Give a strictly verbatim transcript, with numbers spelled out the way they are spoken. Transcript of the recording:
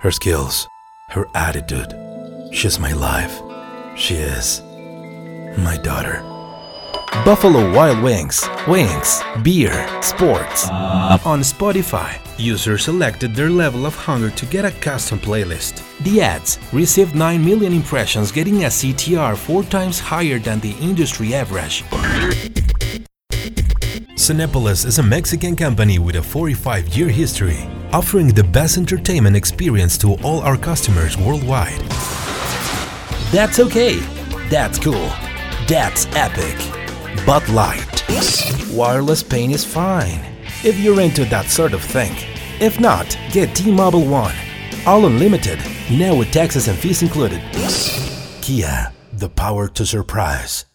her skills, her attitude. She's my life. She is my daughter. Buffalo Wild Wings, wings, beer, sports. On Spotify, users selected their level of hunger to get a custom playlist. The ads received nine million impressions, getting a C T R four times higher than the industry average. Cinépolis is a Mexican company with a forty-five year history, offering the best entertainment experience to all our customers worldwide. That's okay. That's cool. That's epic. Bud Light. Wireless pain is fine, if you're into that sort of thing. If not, get T-Mobile One. All unlimited, now with taxes and fees included. Kia, the power to surprise.